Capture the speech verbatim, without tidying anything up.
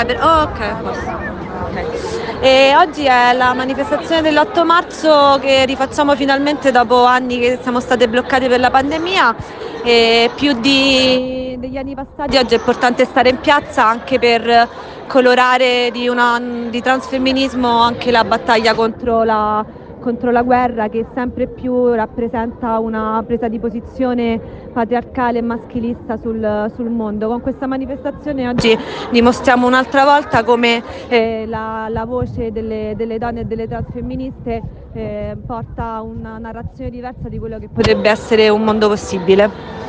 Oh, ok, a posto. Ok. E oggi è la manifestazione dell'otto marzo che rifacciamo finalmente dopo anni che siamo state bloccate per la pandemia e più di, degli anni passati oggi è importante stare in piazza anche per colorare di, una, di transfemminismo anche la battaglia contro la, contro la guerra che sempre più rappresenta una presa di posizione patriarcale e maschilista sul, sul mondo. Con questa manifestazione oggi dimostriamo un'altra volta come eh, la, la voce delle, delle donne e delle transfemministe eh, porta una narrazione diversa di quello che potrebbe essere un mondo possibile.